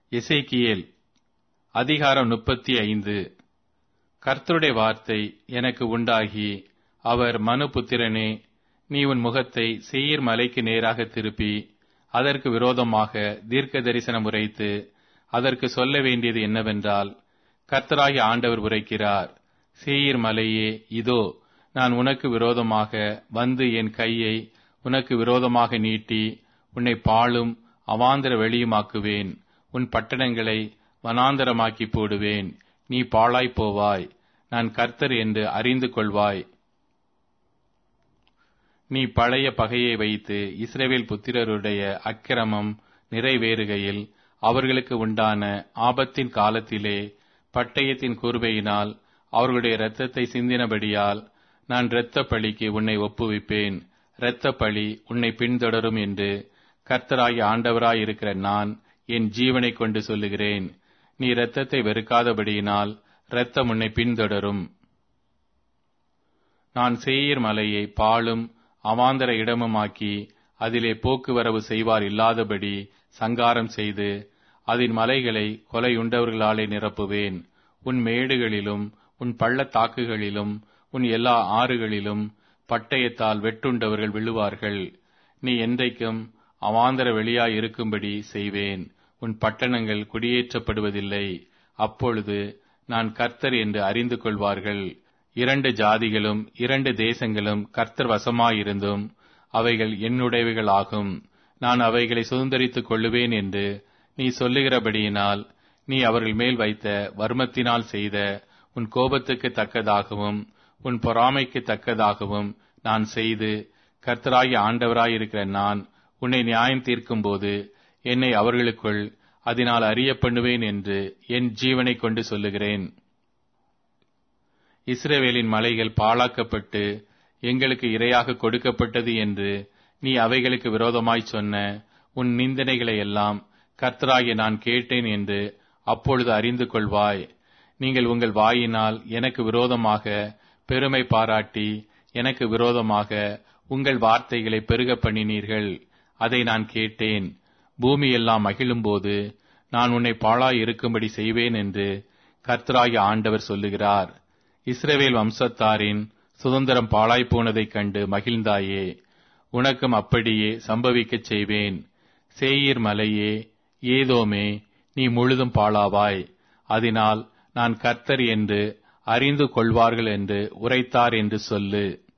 எசேக்கியேல் அதிகாரம் 35. கர்த்தருடைய வார்த்தை எனக்கு உண்டாகி, அவர் மனுபுத்திரனே, நீ உன் முகத்தை சேயீர் மலைக்கு நேராக திருப்பி அதற்கு விரோதமாக தீர்க்க தரிசனம் உரைத்து அதற்கு சொல்ல வேண்டியது என்னவென்றால், கர்த்தராகிய ஆண்டவர் உரைக்கிறார், சேயீர் மலையே, இதோ நான் உனக்கு விரோதமாக வந்து என் கையை உனக்கு விரோதமாக நீட்டி உன்னை பாழும் அவாந்தர வெளியுமாக்குவேன். உன் பட்டணங்களை வனாந்தரமாக்கி போடுவேன். நீ பாழாய்ப் போவாய். நான் கர்த்தர் என்று அறிந்து கொள்வாய். நீ பழைய பகையை வைத்து இஸ்ரவேல் புத்திரருடைய அக்கிரமம் நிறைவேறுகையில் அவர்களுக்கு உண்டான ஆபத்தின் காலத்திலே பட்டயத்தின் கூர்வையினால் அவர்களுடைய இரத்தத்தை சிந்தினபடியால் நான் இரத்த பழிக்கு உன்னை ஒப்புவிப்பேன். இரத்த பழி உன்னை பின்தொடரும் என்று கர்த்தராகிய ஆண்டவராயிருக்கிற நான் என் ஜீவனை கொண்டு சொல்லுகிறேன். நீ இரத்தத்தை வெறுக்காதபடியினால் இரத்தம் உன்னை பின்தொடரும். நான் சேயீர் மலையை பாழும் அவாந்தர இடமுமாக்கி அதிலே போக்குவரவு செய்வார் இல்லாதபடி சங்காரம் செய்து அதன் மலைகளை கொலையுண்டவர்களாலே நிரப்புவேன். உன் மேடுகளிலும் உன் பள்ளத்தாக்குகளிலும் உன் எல்லா ஆறுகளிலும் பட்டயத்தால் வெட்டுண்டவர்கள் விழுவார்கள். நீ என்றைக்கும் அவாந்தர வெளியாய் இருக்கும்படி செய்வேன். உன் பட்டணங்கள் குடியேற்றப்படுவதில்லை. அப்பொழுது நான் கர்த்தர் என்று அறிந்து கொள்வார்கள். 2 ஜாதிகளும் 2 தேசங்களும் கர்த்தர் வசமாயிருந்தும் அவைகள் என்னுடையவைகளாகும். நான் அவைகளை சுதந்தரித்துக் கொள்ளுவேன் என்று நீ சொல்லுகிறபடியினால் நீ அவர்கள் மேல் வைத்த வர்மத்தினால் செய்த உன் கோபத்துக்கு தக்கதாகவும் உன் பொறாமைக்கு தக்கதாகவும் நான் செய்து, கர்த்தராகிய ஆண்டவராயிருக்கிற நான் உன்னை நியாயம் தீர்க்கும்போது என்னை அவர்களுக்குள் அதனால் அறிய பண்ணுவேன் என்று என் ஜீவனை கொண்டு சொல்லுகிறேன். இஸ்ரவேலின் மலைகள் பாழாக்கப்பட்டு எங்களுக்கு இரையாக கொடுக்கப்பட்டது என்று நீ அவைகளுக்கு விரோதமாய் சொன்ன உன் நிந்தனைகளை எல்லாம் கர்த்தராகிய நான் கேட்டேன் என்று அப்பொழுது அறிந்து கொள்வாய். நீங்கள் உங்கள் வாயினால் எனக்கு விரோதமாக பெருமை பாராட்டி எனக்கு விரோதமாக உங்கள் வார்த்தைகளை பெருக பண்ணினீர்கள். அதை நான் கேட்டேன். பூமி எல்லாம் மகிழும்போது நான் உன்னை பாழாய் இருக்கும்படி செய்வேன் என்று கர்த்தராகிய ஆண்டவர் சொல்லுகிறார். இஸ்ரவேல் வம்சத்தாரின் சுதந்திரம் பாழாய் போனதைக் கண்டு மகிழ்ந்தாயே, உனக்கும் அப்படியே சம்பவிக்கச் செய்வேன். சேயீர் மலையே, ஏதோமே, நீ முழுதும் பாழாவாய். அதனால் நான் கர்த்தர் என்று அறிந்து கொள்வார்கள் என்று உரைத்தார் என்று சொல்லு.